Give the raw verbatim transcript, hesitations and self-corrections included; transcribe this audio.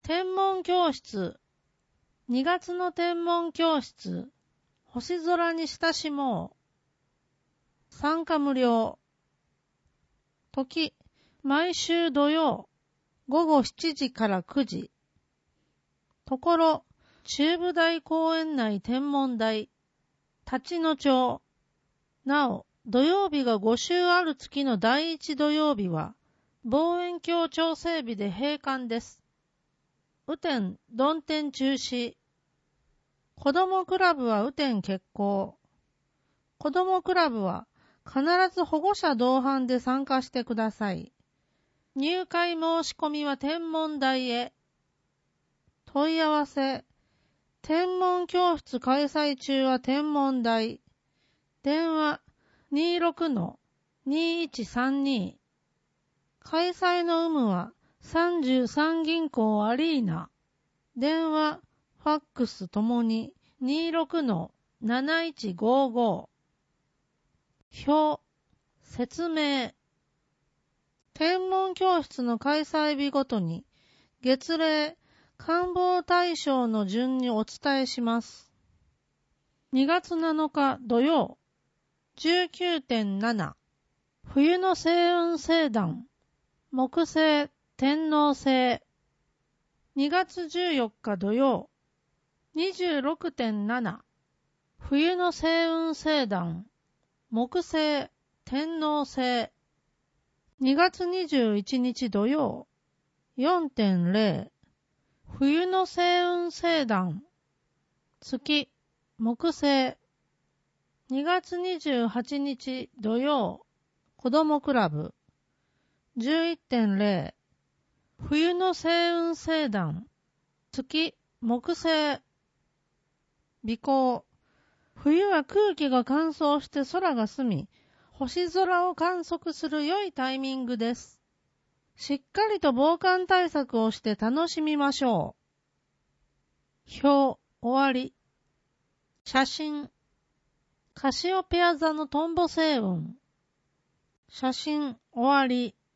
天文教室。にがつの天文教室。星空に親しもう。参加無料。時、毎週土曜、ごごしちじからくじ。ところ、中部大公園内天文台、立野町。なお、土曜日がご週ある月の第一土曜日は、望遠鏡調整日で閉館です。雨天、曇天中止。子どもクラブは雨天決行。子どもクラブは必ず保護者同伴で参加してください。入会申し込みは天文台へ。問い合わせ。天文教室開催中は天文台。電話 にじゅうろくのにいちさんに。開催の有無はさんじゅうさん銀行アリーナ。電話、ファックスともに にじゅうろくのなないちごご。表、説明。天文教室の開催日ごとに月例、観望対象の順にお伝えします。にがつなのか土曜、じゅうきゅうてんなな。冬の星雲星団、木星、天王星。にがつじゅうよっか土曜、にじゅうろくてんなな。冬の星雲星団、木星、天王星。にがつにじゅういちにち土曜、よんてんゼロ。冬の星雲星団、月、木星。にがつにじゅうはちにち土曜、子どもクラブ、じゅういってんゼロ。冬の星雲星団、月、木星。微光。冬は空気が乾燥して空が澄み、星空を観測する良いタイミングです。しっかりと防寒対策をして楽しみましょう。表、終わり。写真。カシオペア座のトンボ星雲。写真、終わり。